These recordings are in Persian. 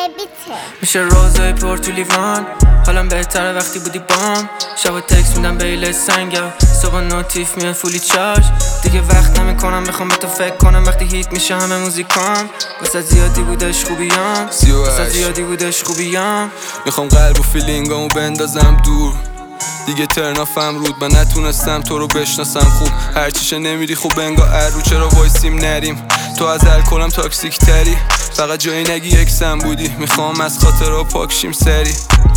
بیته میشه روزای پر تو لیوان، حالم بهتره وقتی بودی بام. شب تکس میدم بیل سنگم، صبح نوتیف میاد فولی چارج. دیگه وقت نمیکنم بخوام به تو فکر کنم، وقتی هیت میشه همه موزیکام. واسه زیادی بودش خوبیام، واسه زیادی بودش خوبیام. میخوام قلب و فیلینگامو بندازم دور، دیگه ترنافم رود. من نتونستم تو رو بشناسم خوب، هرچیشه نمیری خوب انگار ارو. چرا وایسیم نریم؟ تو از الکلم تاکسیک تری، فقط جایی نگی اکسم بودی. میخوام از خاطرها پاکشیم سری.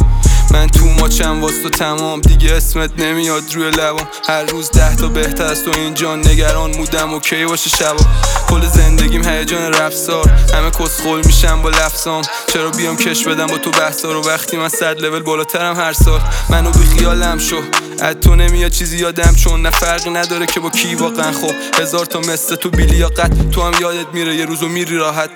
من تو ماچم واسه تمام، دیگه اسمت نمیاد روی لبام. هر روز 10 تا بهتر از تو اینجا، نگران مودم اوکی باشه شبا. کل زندگیم هیجان رفتار، همه کسخل میشم با لفظام. چرا بیام کش بدم با تو بحثا رو، وقتی من 100 لول بالاترم هر سال. منو بی خیالم شو، از تو نمیاد چیزی یادم، چون نه فرقی نداره که با کی واقعا. خب 1000 تا مثل تو بی لیاقت، تو هم یادت میره یه روزو میری راحت.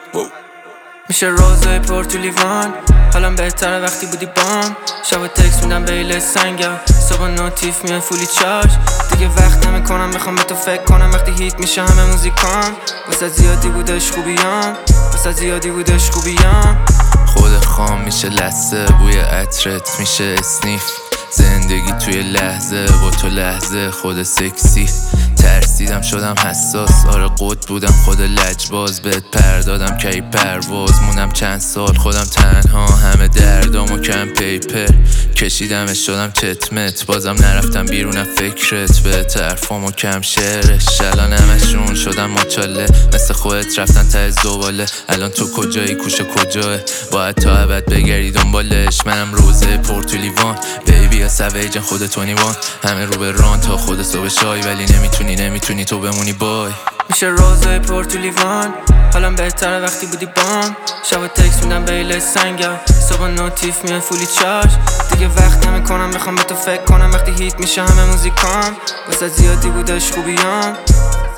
میشه روزای پر تو لیوان، حالم بهتره وقتی بودی بام. شب تکس میدم بیل سنگم، صبح نوتیف میاد فولی چارج. دیگه وقت نمیکنم بخوام به تو فکر کنم، وقتی هیت میشه همه موزیکام. واسه زیادی بودش خوبیام، واسه زیادی بودش خوبیام. خود خام میشه لثه، بوی عطرت میشه اسنیف. زندگی توی لحظه، با تو لحظه خود سکسی. ترسیدم شدم حساس، آره قد بودم خود لجباز. بهت پردادم که ای پرواز، موندم چند سال خودم تنها. همه دردامو کم پیپر کشیدمش، شدم چتمت. بازم نرفتم بیرونم فکرت، به طرفامو کم شعرش. الان همشون شدم ماچاله، مثل خودت رفتن ته زباله. الان تو کجایی؟ کوشه کجاه؟ باید تا ابد بگردی دنبالش. منم روزه پر تو لیوان، بیبی یا سویجن خودتو نیوان. همه رو به ران تا خود صبح شای، ولی نمیتونی تو بمونی بای. میشه روزای پر تو لیوان، حالم بهتره وقتی بودی بام. شب تکس میدم بیل سنگم، صبح نوتیف میاد فولی چارج. دیگه وقت نمیکنم بخوام به تو فکر کنم، وقتی هیت میشه همه موزیکام. واسه زیادی بودش خوبیام.